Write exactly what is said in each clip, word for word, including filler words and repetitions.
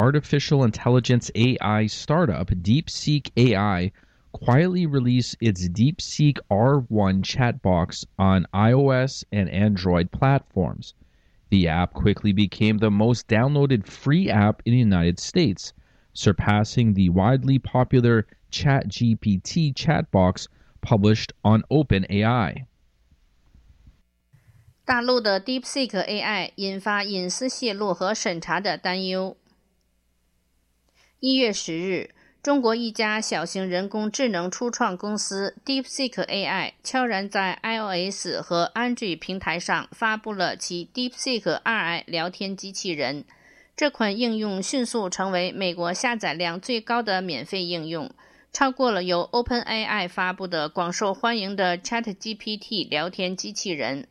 artificial intelligence A I startup DeepSeek A I quietly released its DeepSeek R one chat box on iOS and Android platforms. The app quickly became the most downloaded free app in the United States, surpassing the widely popular ChatGPT chat box published on OpenAI. 大陆的 DeepSeek A I 引发隐私泄露和审查的担忧。一月十日，中国一家小型人工智能初创公司 DeepSeek A I 悄然在 iOS 和 Android 平台上发布了其 DeepSeek R I 聊天机器人。这款应用迅速成为美国下载量最高的免费应用，超过了由 OpenAI 发布的广受欢迎的 ChatGPT 聊天机器人。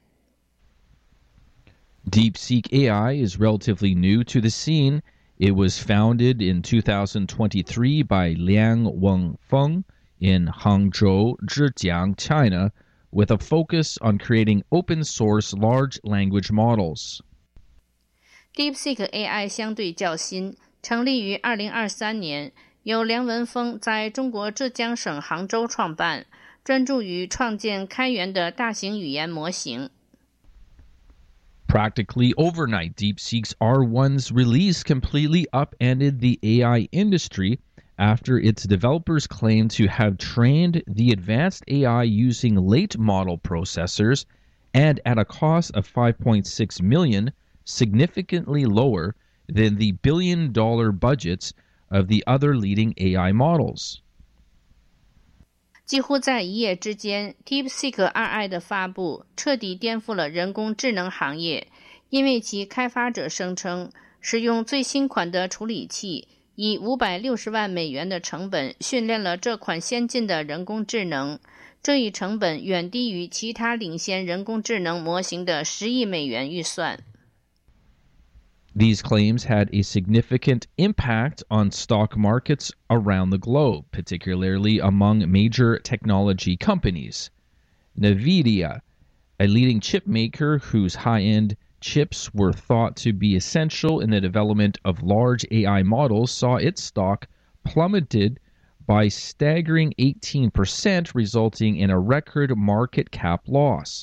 DeepSeek A I is relatively new to the scene. It was founded in two thousand twenty-three by Liang Wenfeng in Hangzhou, Zhejiang, China, with a focus on creating open-source large language models. DeepSeek A I 相对较新，成立于二零二三年，由梁文峰在中国浙江省杭州创办，专注于创建开源的大型语言模型。 Practically overnight, DeepSeek's R one's release completely upended the A I industry after its developers claimed to have trained the advanced A I using late model processors and at a cost of five point six million dollars, significantly lower than the billion-dollar budgets of the other leading A I models. 几乎在一夜之间 DeepSeek R I 的发布彻底颠覆了人工智能行业，因为其开发者声称使用最新款的处理器，以五百六十万美元的成本训练了这款先进的人工智能，这一成本远低于其他领先人工智能模型的十亿美元预算。 These claims had a significant impact on stock markets around the globe, particularly among major technology companies. NVIDIA, a leading chip maker whose high-end chips were thought to be essential in the development of large A I models, saw its stock plummeted by staggering eighteen percent, resulting in a record market cap loss.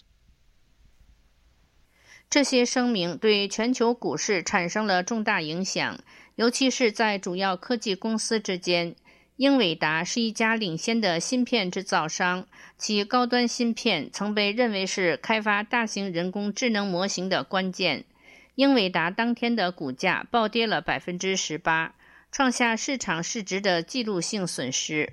这些声明对全球股市产生了重大影响，尤其是在主要科技公司之间。英伟达是一家领先的芯片制造商，其高端芯片曾被认为是开发大型人工智能模型的关键。英伟达当天的股价暴跌了 百分之十八， 创下市场市值的纪录性损失。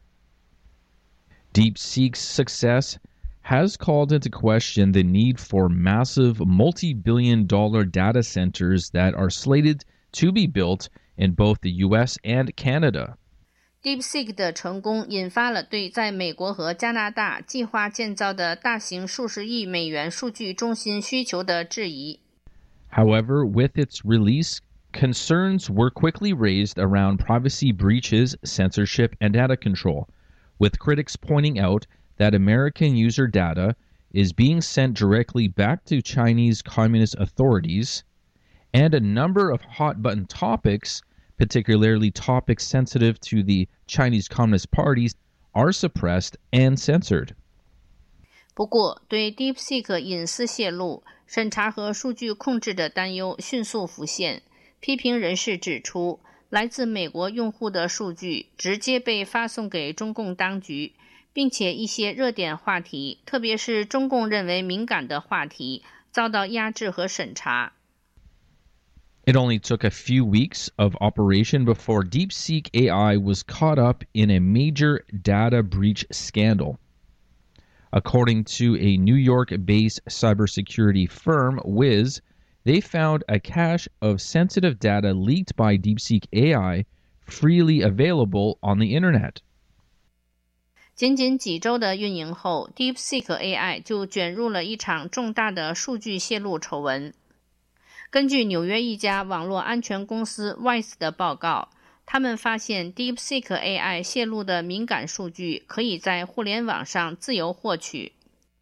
DeepSeek's success has called into question the need for massive multi-billion dollar data centers that are slated to be built in both the U S and Canada. DeepSeek 的成功引发了对在美国和加拿大计划建造的大型数十亿美元数据中心需求的质疑。 However, with its release, concerns were quickly raised around privacy breaches, censorship, and data control, with critics pointing out that American user data is being sent directly back to Chinese Communist authorities, and a number of hot-button topics, particularly topics sensitive to the Chinese Communist Party, are suppressed and censored. 不过，对 DeepSeek 隐私泄露、审查和数据控制的担忧迅速浮现。批评人士指出，来自美国用户的数据直接被发送给中共当局，并且一些热点话题，特别是中共认为敏感的话题，遭到压制和审查。 It only took a few weeks of operation before DeepSeek A I was caught up in a major data breach scandal. According to a New York-based cybersecurity firm, Wiz, they found a cache of sensitive data leaked by DeepSeek A I freely available on the internet. 仅仅几周的运营后 DeepSeek A I 就卷入了一场重大的数据泄露丑闻。根据纽约一家网络安全公司 Wiz 的报告，他们发现 DeepSeek A I 泄露的敏感数据可以在互联网上自由获取。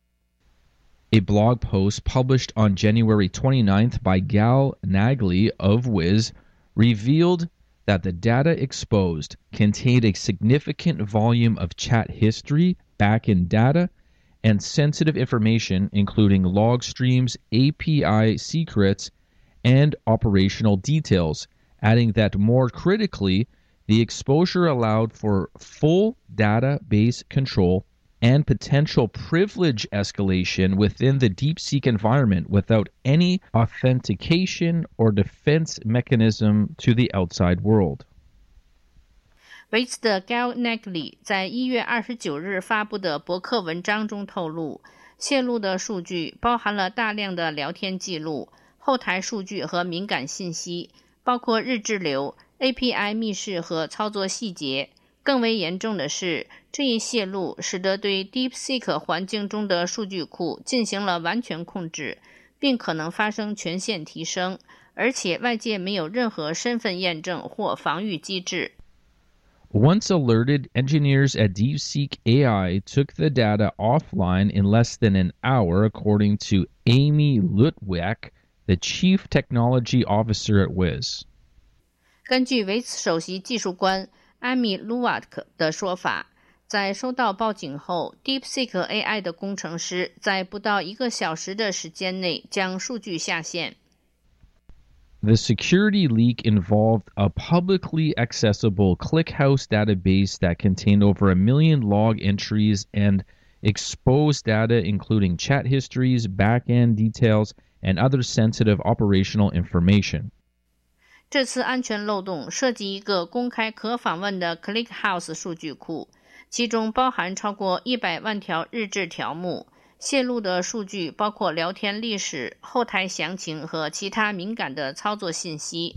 A blog post published on January twenty-ninth by Gal Nagley of Wiz revealed that the data exposed contained a significant volume of chat history, back-end data, and sensitive information including log streams, A P I secrets, and operational details, adding that more critically, the exposure allowed for full database control and potential privilege escalation within the DeepSeek environment without any authentication or defense mechanism to the outside world. 维茨的 Galnagli 在一月二十九日发布的博客文章中透露，泄露的数据包含了大量的聊天记录、后台数据和敏感信息，包括日志流、A P I 密室和操作细节。更为严重的是，这一泄露使得对 DeepSeek 环境中的数据库进行了完全控制，并可能发生权限提升，而且外界没有任何身份验证或防御机制。 Once alerted, engineers at DeepSeek A I took the data offline in less than an hour, according to Amy Lutwak, the chief technology officer at Wiz. 根据维茨首席技术官艾米·卢瓦克的说法，在收到报警后 DeepSeek A I 的工程师在不到一个小时的时间内将数据下线。 The security leak involved a publicly accessible ClickHouse database that contained over a million log entries and exposed data including chat histories, back-end details, and other sensitive operational information. 这次安全漏洞涉及一个公开可访问的 ClickHouse 数据库，其中包含超过一百万条日志条目。泄露的数据包括聊天历史、后台详情和其他敏感的操作信息。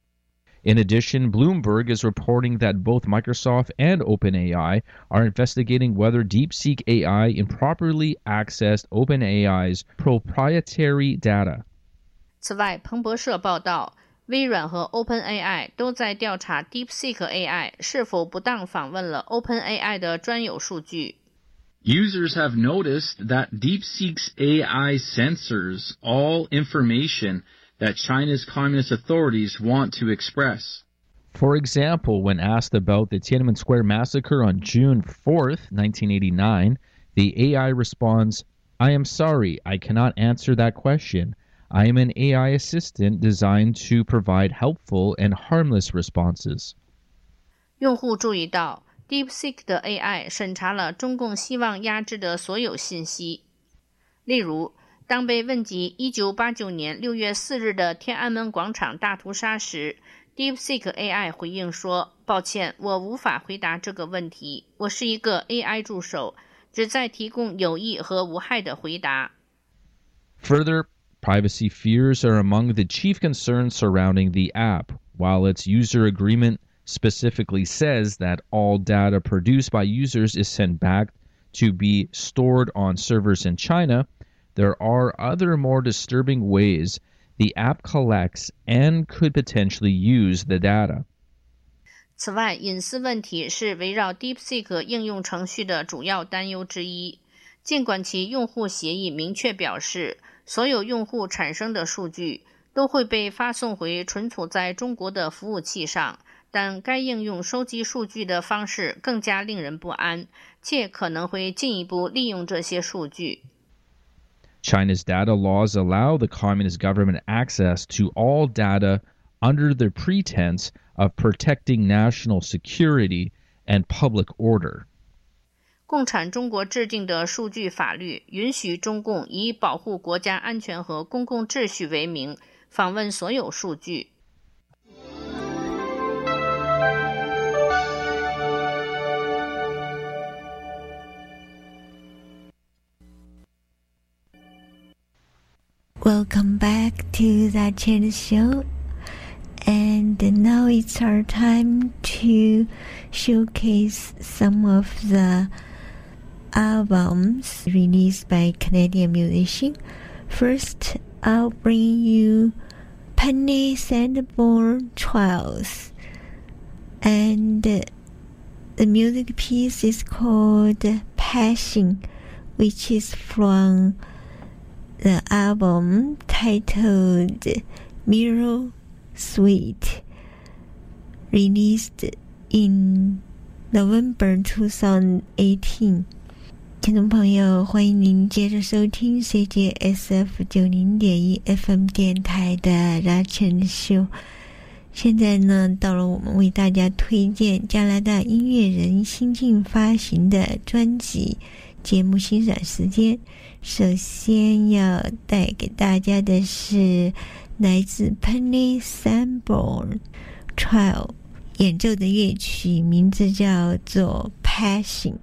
In addition, Bloomberg is reporting that both Microsoft and OpenAI are investigating whether DeepSeek A I improperly accessed OpenAI's proprietary data. 此外，彭博社报道，微软和 OpenAI 都在调查 DeepSeek A I 是否不当访问了 OpenAI 的专有数据。 Users have noticed that DeepSeek's A I censors all information that China's communist authorities want to express. For example, when asked about the Tiananmen Square massacre on June fourth, nineteen eighty-nine, the A I responds, "I am sorry, I cannot answer that question. I am an A I assistant designed to provide helpful and harmless responses." 用户注意到DeepSeek 的 A I 审查了中共希望压制的所有信息。例如，当被问及一九八九年六月四日的天安门广场大屠杀时， DeepSeek A I 回应说，抱歉，我无法回答这个问题，我是一个 A I 助手，旨在提供有益和无害的回答。 Further, privacy fears are among the chief concerns surrounding the app, while its user agreement specifically says that all data produced by users is sent back to be stored on servers in China. There are other more disturbing ways the app collects and could potentially use the data. 此外，隐私问题是围绕 DeepSeek 应用程序的主要担忧之一。尽管其用户协议明确表示，所有用户产生的数据都会被发送回存储在中国的服务器上，但该应用收集数据的方式更加令人不安，且可能会进一步利用这些数据。 China's data laws allow the communist government access to all data under the pretense of protecting national security and public order. 共产中国制定的数据法律允许中共以保护国家安全和公共秩序为名访问所有数据。 Welcome back to the Channel Show, and now it's our time to showcase some of the albums released by Canadian musicians. First, I'll bring you Penny Sanborn Trials, and the music piece is called Passion, which is from the album titled Mirror Sweet. released in November twenty eighteen。听众朋友，欢迎您接着收听 C J S F 九零点一 F M 电台的拉陈秀。现在呢，到了我们为大家推荐加拿大音乐人新近发行的专辑节目欣赏时间。首先要带给大家的是来自 Penny Sanborn Trial 演奏的乐曲，名字叫做 Passion。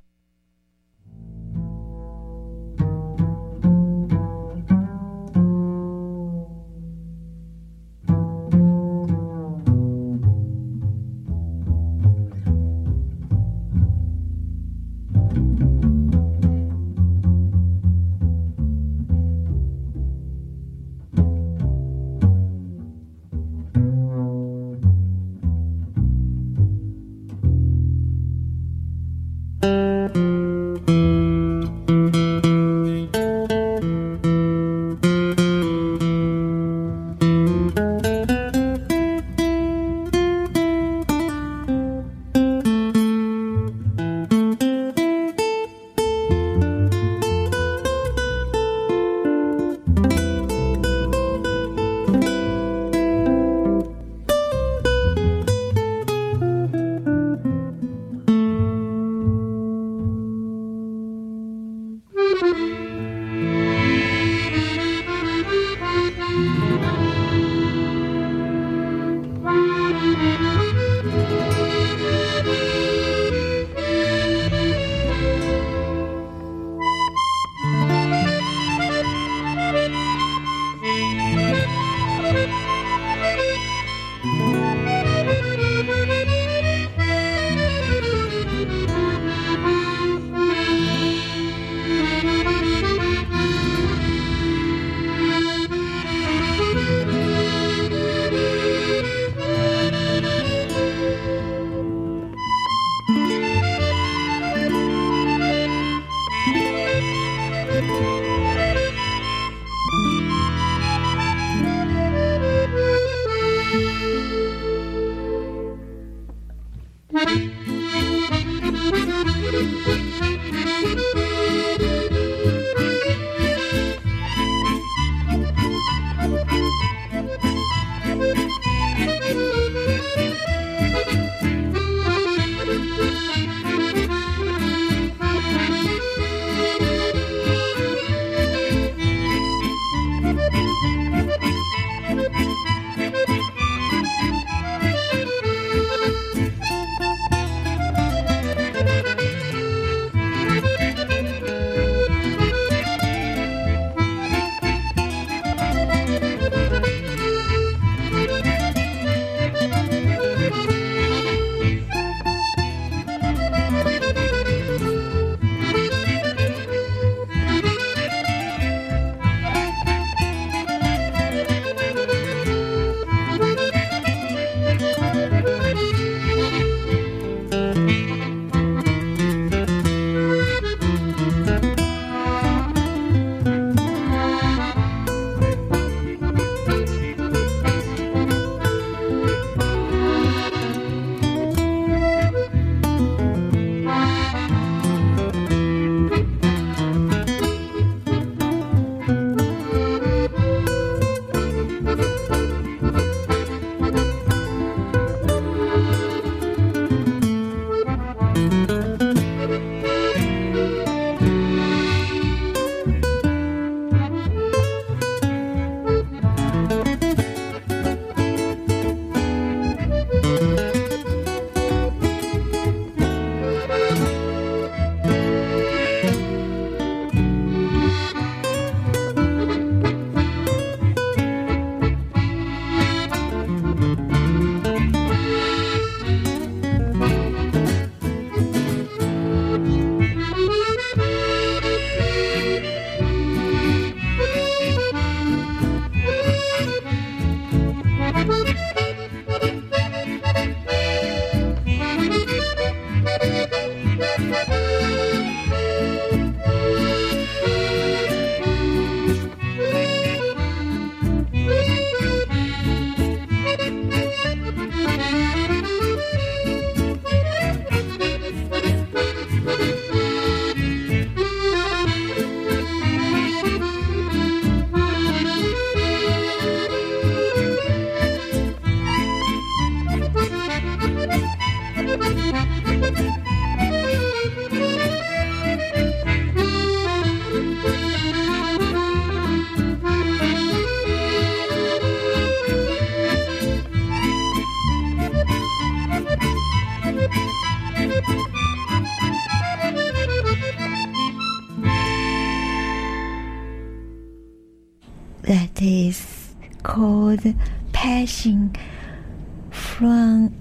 That is called Passion from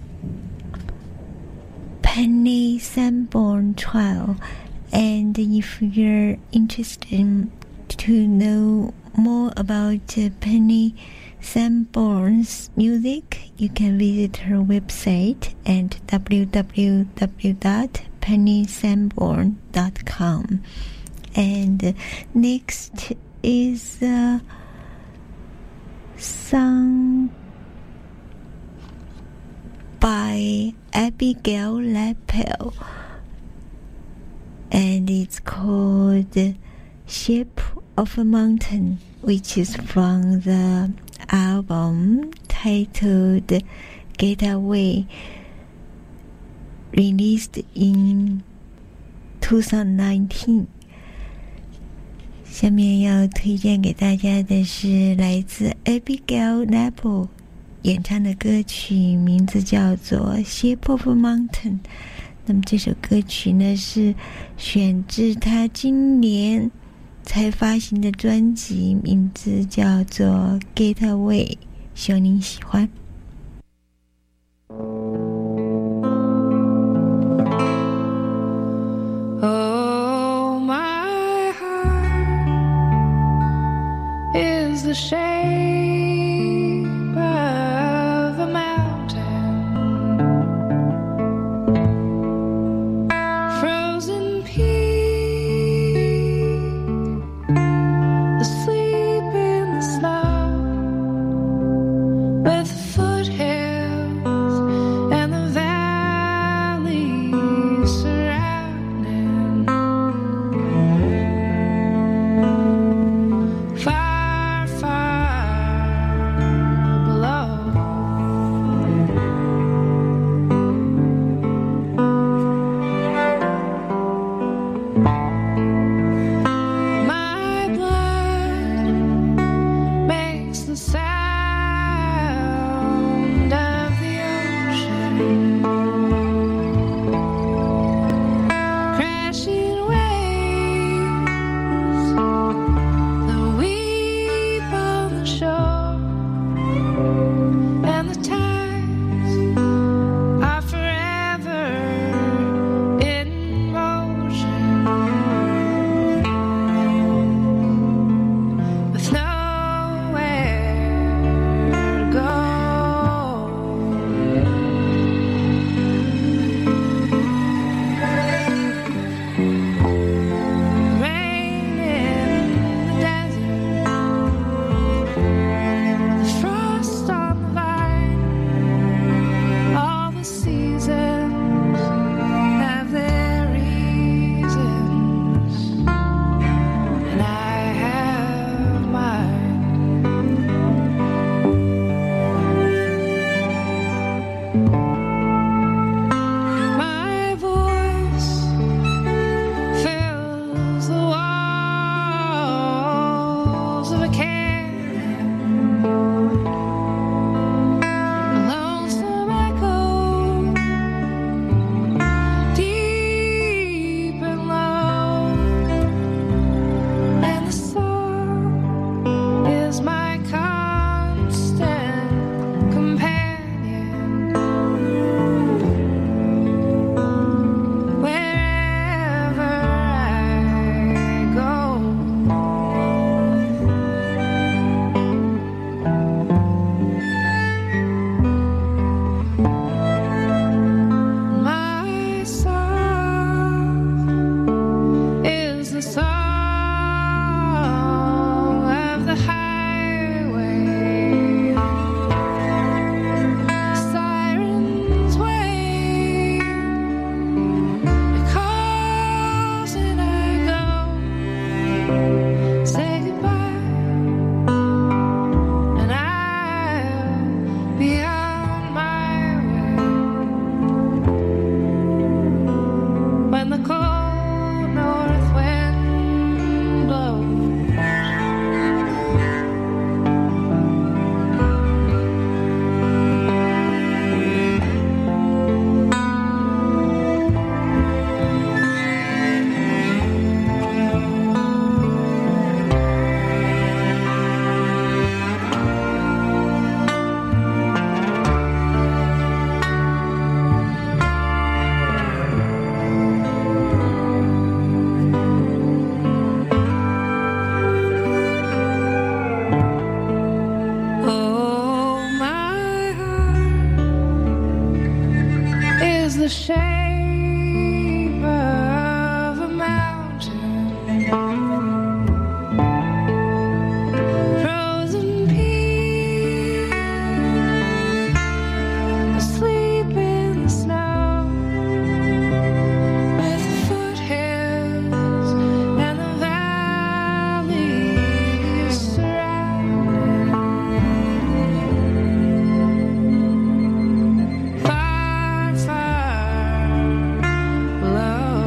Penny Sanborn trial. And if you're interested to know more about uh, Penny Sanborn's music, you can visit her website at w w w dot penny sanborn dot com. And next is a song by Abigail Lapel, and it's called Shape of a Mountain, which is from the album titled Getaway, released in twenty nineteen. 下面要推荐给大家的是来自 Abigail Lapel 演唱的歌曲，名字叫做 Shape of a Mountain。 那么这首歌曲呢是选自他今年才发行的专辑，名字叫做 Getaway， 希望您喜欢。 The shape of a mountain, frozen peak, asleep in the snow, with foothills and is the shape of a mountain. Frozen peaks asleep in the snow, with the foothills and the valleys surrounding. Far, far below.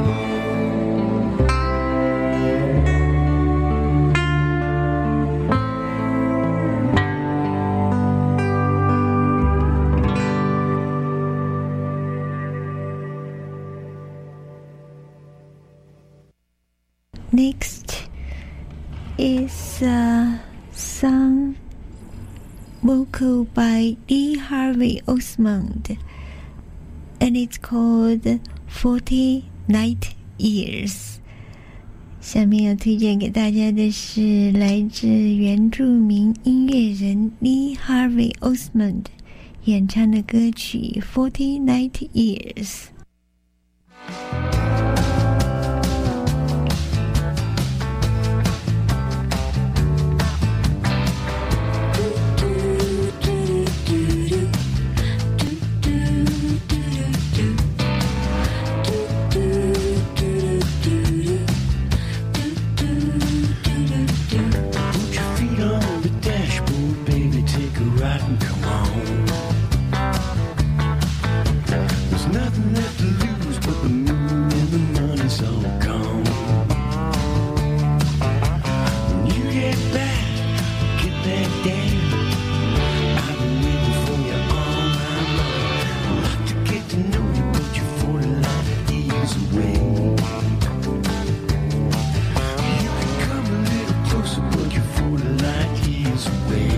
Next is a song vocal by Lee Harvey Osmond, and it's called Forty Light Years. 下面要推荐给大家的是来自原住民音乐人 Lee Harvey Osmond 演唱的歌曲 Forty Light Years。 Put your feet on the dashboard, baby, take a ride and come on. There's nothing left to lose but the moon and the money's all gone. When you get back, get that down. I've been waiting for you all night long. I'd like to get to know you, but you're forty light years away. You can come a little closer, but you're forty light years away.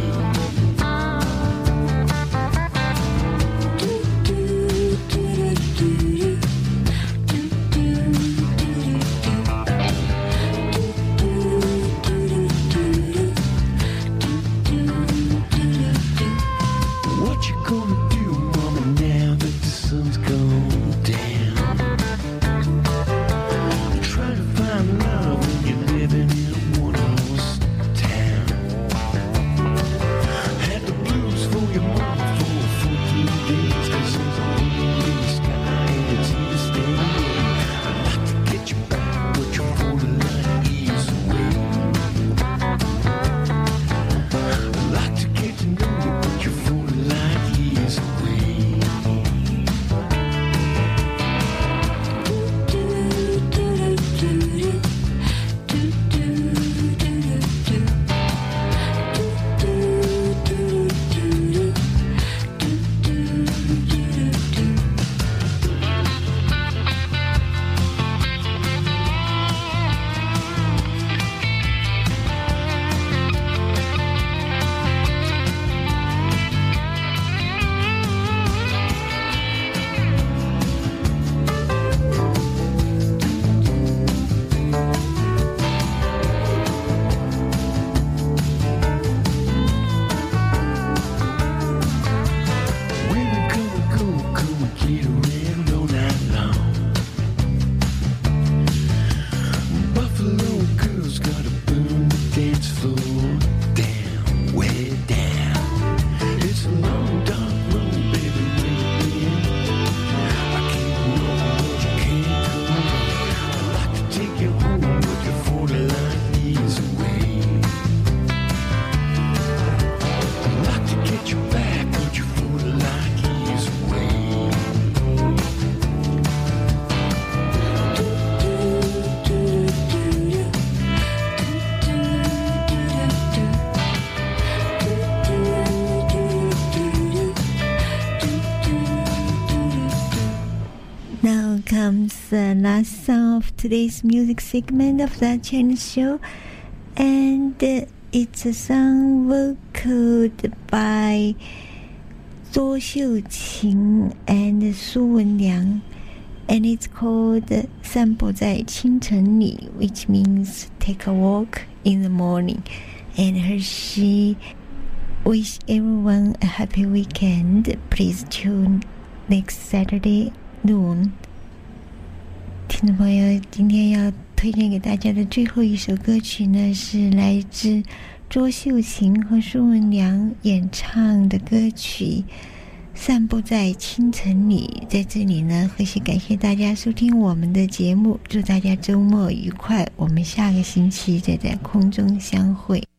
What you gonna do, mama, now that the sun's gone down? Try to find love when you're living in a one-horse town. Had the blues for your mama for fourteen days, 'cause there's a moon in the sky and it's here to stay. I'd like to get you back, but you're forty light years away. I'd like to get to know you, but you're forty light years away. Women come and go, come and get around all night long. Buffalo girls gotta burn the dance floor down, way down. It's a long dark road, baby, where you been? I keep knowing but you can't come. I'd like to take you home, but you're forty light years away. I'd like to get you back, but you're forty light years away. Now comes the last song of today's music segment of the Chinese show, and uh, it's a song vocaled by Zhou Xiuqing and Su Wenliang, and it's called 散步在清晨里, which means take a walk in the morning. And Hershey wish everyone a happy weekend. Please tune next Saturday noon。听众朋友，今天要推荐给大家的最后一首歌曲呢，是来自卓秀琴和苏文良演唱的歌曲《散步在清晨里》。在这里呢，和谐感谢大家收听我们的节目，祝大家周末愉快，我们下个星期再在空中相会。